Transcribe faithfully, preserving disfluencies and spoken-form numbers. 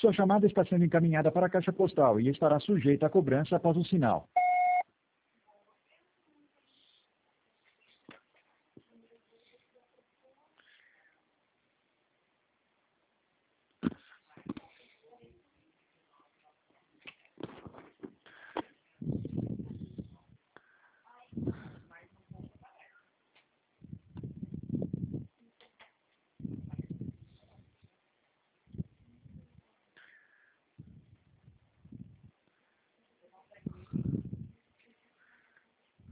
Sua chamada está sendo encaminhada para a caixa postal e estará sujeita a cobrança após o sinal.